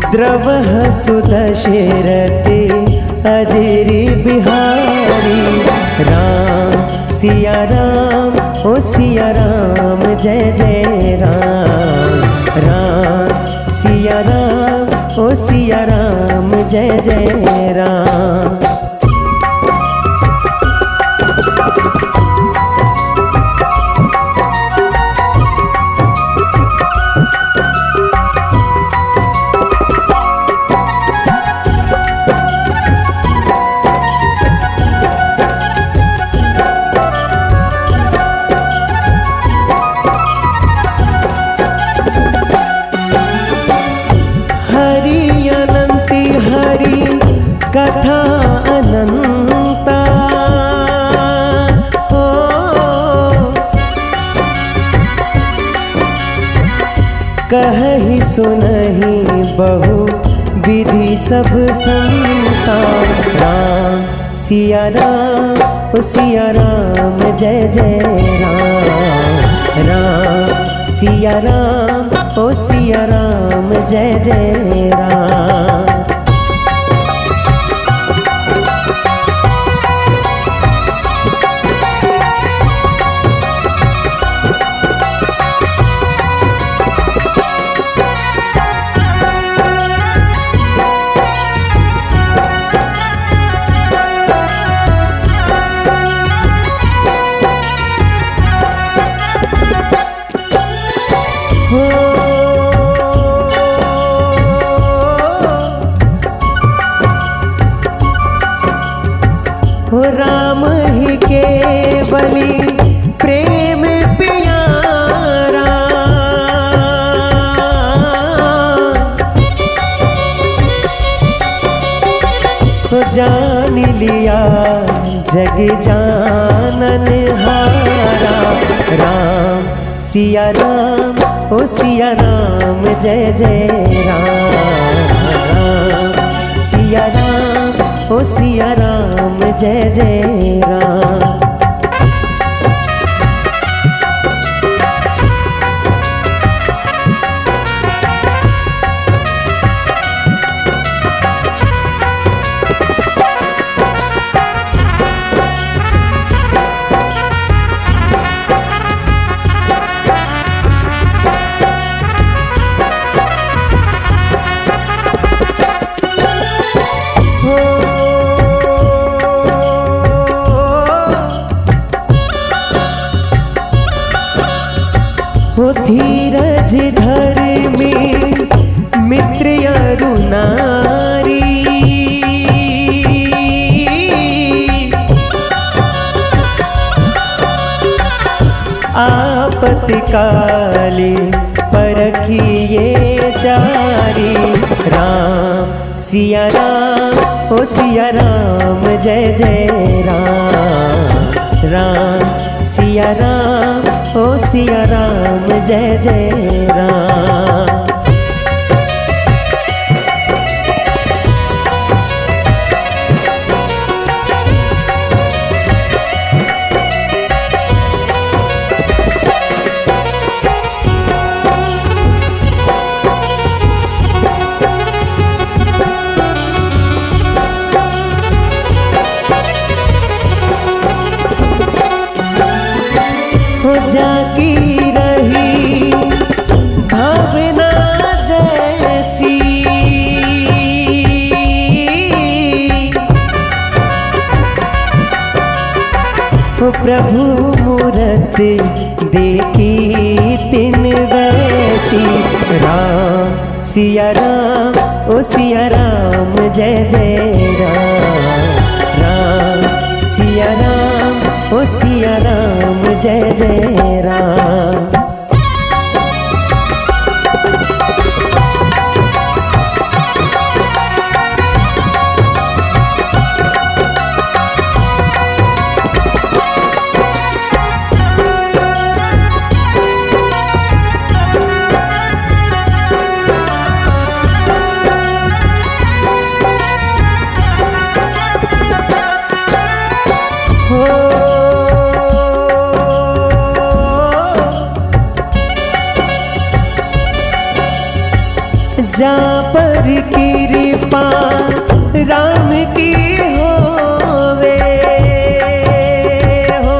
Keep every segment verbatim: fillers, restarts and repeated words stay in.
द्रवः सुदशरथे अजरी बिहारी। राम सिया राम ओ सिया राम जय जय राम। राम सिया राम ओ सिया राम जय जय राम। कथा अनंता हो, कहि सुनहि बहु विधि सब संता। राम सिया राम ओ सिया राम जय जय राम। राम सिया राम ओ सिया राम जय जय राम। हो राम ही केवली प्रेम प्यारा। हो जान लिया जग जानन हारा। राम सिया राम ओ सिया राम जय जय राम। राम सिया राम ओ सिया राम जय जय राम। हो धीरज धर्मी मित्र अरु नारी। आपत्ति काले परखिए चारी। राम सिया राम ओ सिया राम जय जय राम। राम सिया राम ओ सिया राम जय जय राम। हो जाकी रही भावना जैसी। हो प्रभु मूरत देखी तिन वैसी। राम सिया राम ओ सिया राम जय जय राम। राम सिया राम ओ सिया राम जय जय राम। हो जा पर कृपा राम की होवे हो,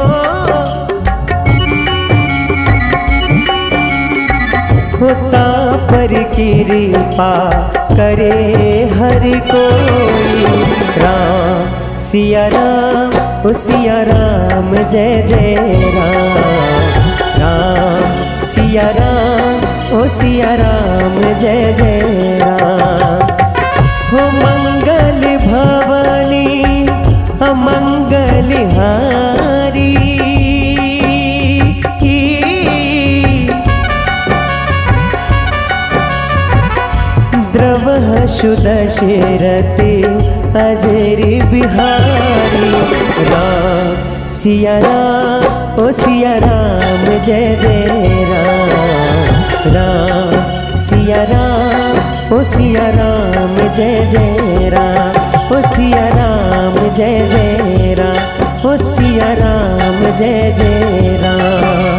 होता पर कृपा करे हर कोई। राम सिया राम ओ सिया राम जय जय राम, राम सिया राम ओ सिया राम जय जय राम। हो मंगल भवानी अमंगल हारी, द्रवः सुदशरथ अजर बिहारी। राम सिया राम ओ सिया राम जय जय राम, राम सिया राम ओ सिया राम जय जय राम, ओ सिया राम जय जय राम, ओ सिया राम जय जय राम।